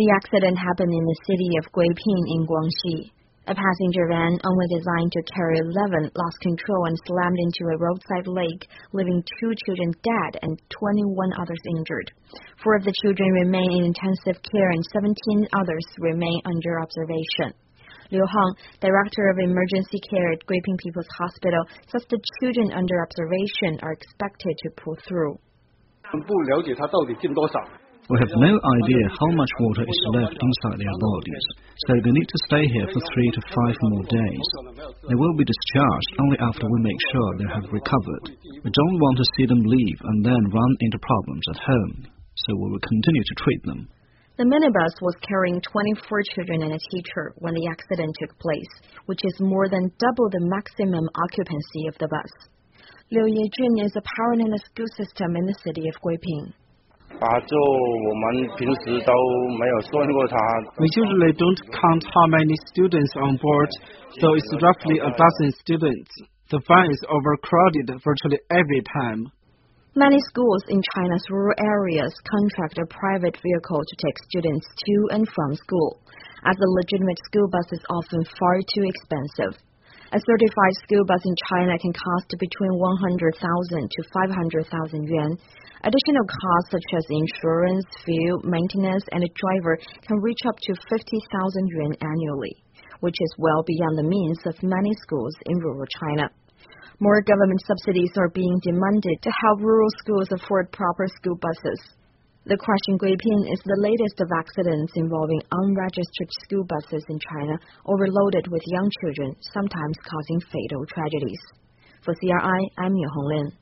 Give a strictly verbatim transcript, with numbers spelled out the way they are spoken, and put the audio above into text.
The accident happened in the city of Guiping in Guangxi. A passenger van, only designed to carry eleven, lost control and slammed into a roadside lake, leaving two children dead and twenty-one others injured. Four of the children remain in intensive care and seventeen others remain under observation. Liu Hong, director of emergency care at Guiping People's Hospital, says the children under observation are expected to pull through. We have no idea how much water is left inside their bodies, so they need to stay here for three to five more days. They will be discharged only after we make sure they have recovered. We don't want to see them leave and then run into problems at home, so we will continue to treat them. The minibus was carrying twenty-four children and a teacher when the accident took place, which is more than double the maximum occupancy of the bus. Liu Yejun is a parent in the school system in the city of Guiping. We usually don't count how many students on board, so it's roughly a dozen students. The van is overcrowded virtually every time. Many schools in China's rural areas contract a private vehicle to take students to and from school, as the legitimate school bus is often far too expensive. A certified school bus in China can cost between one hundred thousand to five hundred thousand yuan. Additional costs such as insurance, fuel, maintenance, and a driver can reach up to fifty thousand yuan annually, which is well beyond the means of many schools in rural China. More government subsidies are being demanded to help rural schools afford proper school buses. The crash in Guiping is the latest of accidents involving unregistered school buses in China, overloaded with young children, sometimes causing fatal tragedies. For C R I, I'm Yu Honglin.